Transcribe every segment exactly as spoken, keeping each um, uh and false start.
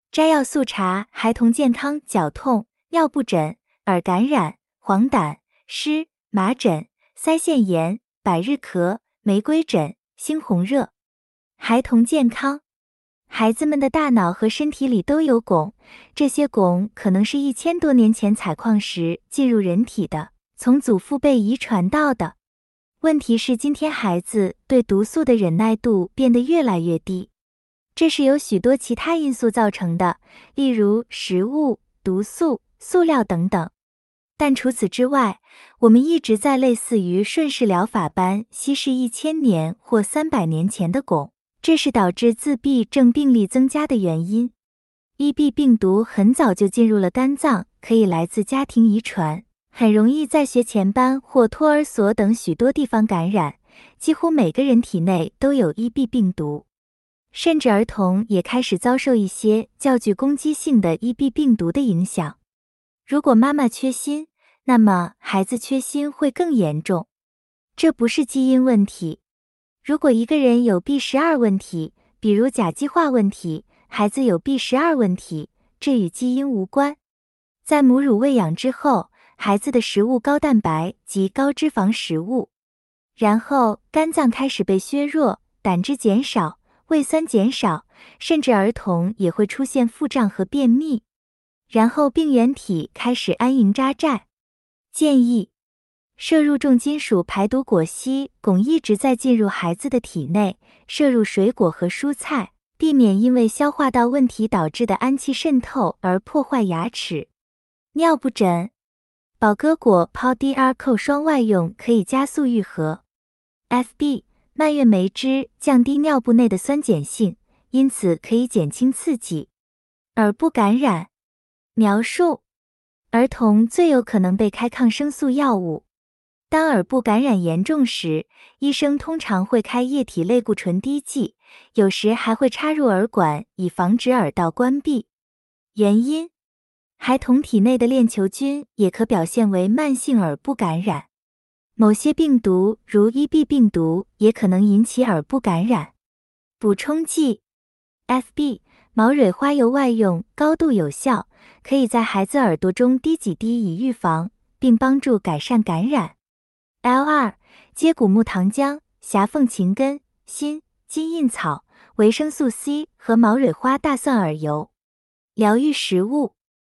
摘要速查：孩童健康脚痛、尿布疹、耳感染、黄疸、湿、麻疹、腮腺炎、百日咳、玫瑰疹、猩红热。孩童健康，孩子们的大脑和身体里都有汞，这些汞可能是一千多年前采矿时进入人体的，从祖父辈遗传到的。问题是今天孩子对毒素的忍耐度变得越来越低，这是由许多其他因素造成的，例如食物、毒素、塑料等等。但除此之外，我们一直在类似于顺势疗法般稀释一千年或三百年前的汞，这是导致自闭症病例增加的原因。E B 病毒很早就进入了肝脏，可以来自家庭遗传，很容易在学前班或托儿所等许多地方感染，几乎每个人体内都有 E B 病毒。甚至儿童也开始遭受一些较具攻击性的 E B 病毒的影响。如果妈妈缺锌，那么孩子缺锌会更严重。这不是基因问题。如果一个人有 B 十二 问题，比如甲基化问题，孩子有 B 十二 问题，这与基因无关。在母乳喂养之后，孩子的食物高蛋白及高脂肪食物，然后肝脏开始被削弱，胆汁减少，胃酸减少，甚至儿童也会出现腹胀和便秘。然后病原体开始安营扎寨。建议摄入重金属排毒果昔，汞一直在进入孩子的体内，摄入水果和蔬菜，避免因为消化道问题导致的氨气渗透而破坏牙齿。尿布疹，宝鸽果 P O D R C O 双外用可以加速愈合。F B 蔓越莓汁降低尿布内的酸碱性，因此可以减轻刺激。耳部感染，描述儿童最有可能被开抗生素药物。当耳部感染严重时，医生通常会开液体类固醇滴剂，有时还会插入耳管以防止耳道关闭。原因：孩童体内的链球菌也可表现为慢性耳部感染。某些病毒，如 E B 病毒，也可能引起耳部感染。补充剂 F B 毛蕊花油外用，高度有效，可以在孩子耳朵中滴几滴以预防，并帮助改善感染。L 二 接骨木糖浆、狭凤琴根、锌、金印草、维生素 C 和毛蕊花大蒜耳油。疗愈食物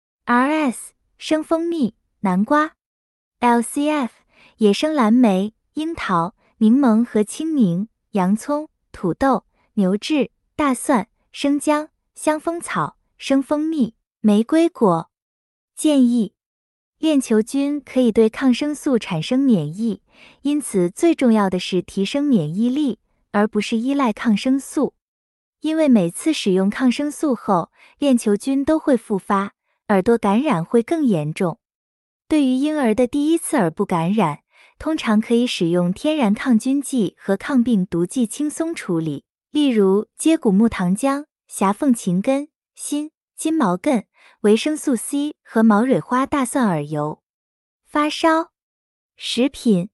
R S 生蜂蜜、南瓜。L C F 野生蓝莓、樱桃、柠檬和青柠、洋葱、土豆、牛至、大蒜、生姜、香蜂草、生蜂蜜、玫瑰果。建议链球菌可以对抗生素产生免疫，因此最重要的是提升免疫力，而不是依赖抗生素。因为每次使用抗生素后，链球菌都会复发，耳朵感染会更严重。对于婴儿的第一次耳部感染，通常可以使用天然抗菌剂和抗病毒剂轻松处理，例如接骨木糖浆、狭凤琴根、锌、金毛根、维生素 C 和毛蕊花大蒜耳油。发烧，食品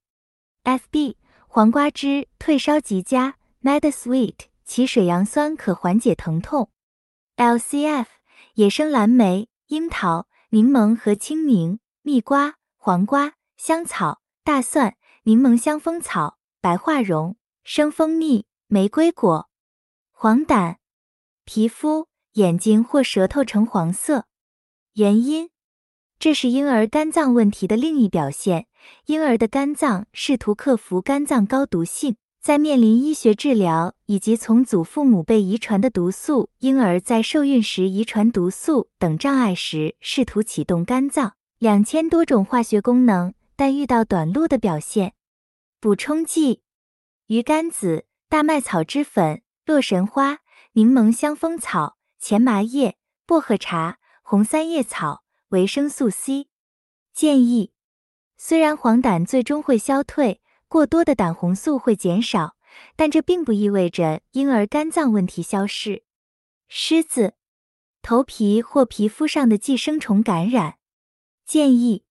F B 黄瓜汁退烧极佳 ，Medisweet 其水杨酸可缓解疼痛。L C F 野生蓝莓、樱桃、柠檬和青柠、蜜瓜、黄瓜、香草、大蒜、柠檬香蜂草、白桦蓉、生蜂蜜、玫瑰果。黄疸，皮肤、眼睛或舌头呈黄色。原因：这是婴儿肝脏问题的另一表现。婴儿的肝脏试图克服肝脏高毒性，在面临医学治疗以及从祖父母辈遗传的毒素、婴儿在受孕时遗传毒素等障碍时，试图启动肝脏两千多种化学功能，但遇到短路的表现。补充剂：鱼肝子、大麦草汁粉、洛神花、柠檬香蜂草、前麻叶、薄荷茶、红三叶草、维生素 C。 建议虽然黄疸最终会消退，过多的胆红素会减少，但这并不意味着婴儿肝脏问题消逝。虱子，头皮或皮肤上的寄生虫感染。建议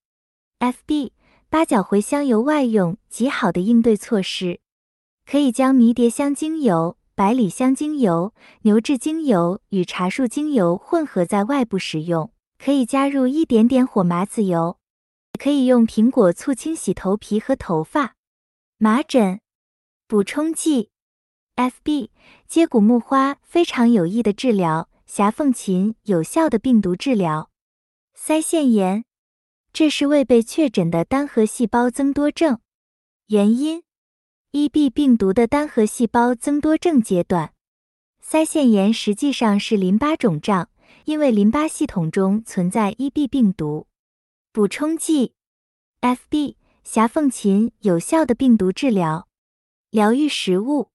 F B 八角茴香油外用，极好的应对措施。可以将迷迭香精油、 百里香精油、牛至精油与茶树精油混合在外部使用，可以加入一点点火麻籽油。可以用苹果醋清洗头皮和头发。麻疹补充剂 F B 接骨木花非常有益的治疗，狭缝芹有效的病毒治疗。腮腺炎，这是未被确诊的单核细胞增多症。原因 E B 病毒的单核细胞增多症阶段。腮腺炎实际上是淋巴肿胀，因为淋巴系统中存在 E B 病毒。补充剂 F B 狭缝芹有效的病毒治疗。疗愈食物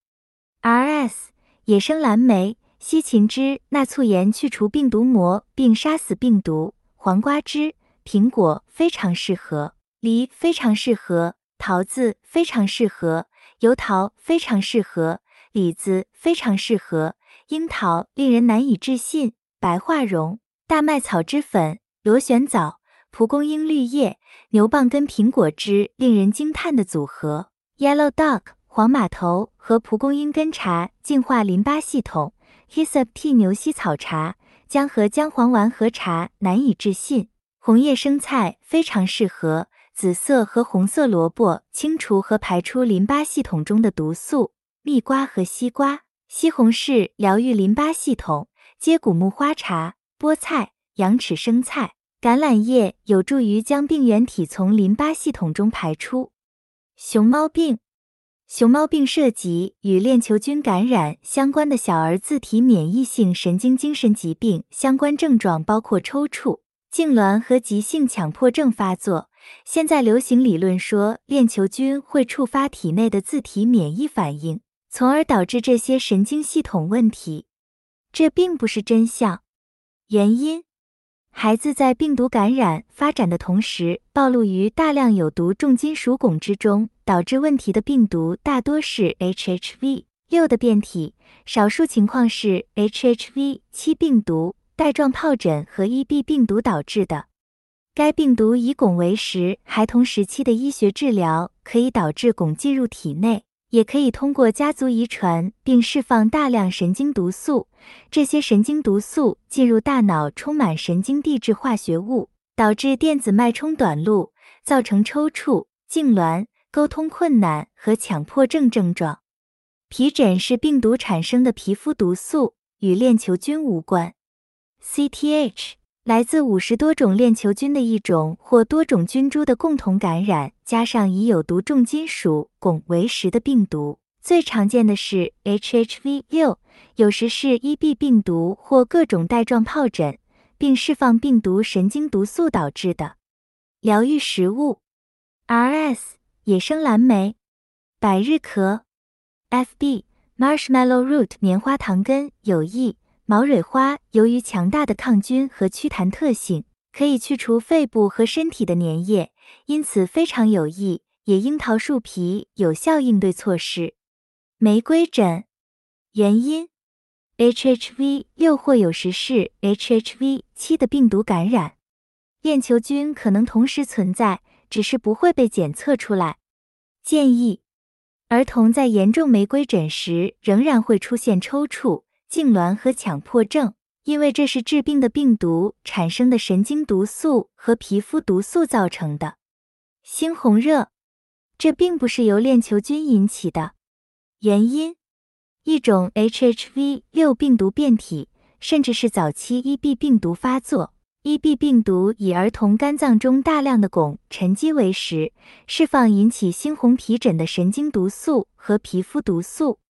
R S 野生蓝莓、西芹汁钠醋盐去除病毒膜并杀死病毒，黄瓜汁、苹果非常适合，梨非常适合，桃子非常适合，油桃非常适合，李子非常适合，樱桃令人难以置信，白化茸、大麦草汁粉、螺旋藻、蒲公英绿叶、牛蒡根苹果汁令人惊叹的组合。 Yellow Dock 黄马头和蒲公英根茶净化淋巴系统。 Hyssop Tea 牛膝草茶、姜和姜黄丸和茶难以置信。红叶生菜非常适合，紫色和红色萝卜清除和排出淋巴系统中的毒素。蜜瓜和西瓜、西红柿疗愈淋巴系统。接骨木花茶、菠菜、羊齿生菜、橄榄叶有助于将病原体从淋巴系统中排出。熊猫病，熊猫病涉及与链球菌感染相关的小儿自体免疫性神经精神疾病，相关症状包括抽搐、痉挛和急性强迫症发作。现在流行理论说，链球菌会触发体内的自体免疫反应，从而导致这些神经系统问题。这并不是真相。原因：孩子在病毒感染发展的同时，暴露于大量有毒重金属汞之中，导致问题的病毒大多是 H H V 六 的变体，少数情况是 H H V 七 病毒、带状疱疹和 E B 病毒导致的。该病毒以汞为食，孩童时期的医学治疗可以导致汞进入体内，也可以通过家族遗传并释放大量神经毒素。这些神经毒素进入大脑，充满神经递质化学物，导致电子脉冲短路，造成抽搐、痉挛、沟通困难和强迫症症状。皮疹是病毒产生的皮肤毒素，与链球菌无关。C T H来自五十多种链球菌的一种或多种菌株的共同感染，加上以有毒重金属汞为食的病毒。最常见的是 H H V 六， 有时是 E B 病毒或各种带状疱疹，并释放病毒神经毒素导致的。疗愈食物 R S 野生蓝莓、百日咳。 F B Marshmallow root 棉花糖根有益。毛蕊花由于强大的抗菌和祛痰特性，可以去除肺部和身体的粘液，因此非常有益。野樱桃树皮有效应对措施。玫瑰疹，原因 H H V 六 或有时是 H H V 七 的病毒感染。链球菌可能同时存在，只是不会被检测出来。建议儿童在严重玫瑰疹时仍然会出现抽搐、痉挛和强迫症，因为这是致病的病毒产生的神经毒素和皮肤毒素造成的。猩红热，这并不是由链球菌引起的。原因：一种 H H V 六 病毒变体，甚至是早期 E B 病毒发作。E B 病毒以儿童肝脏中大量的汞沉积为食，释放引起猩红皮疹的神经毒素和皮肤毒素。